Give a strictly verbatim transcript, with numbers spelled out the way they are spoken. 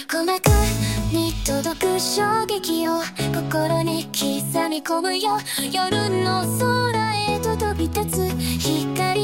鼓膜に届く衝撃を心に刻み込むよ。夜の空へと飛び立つ光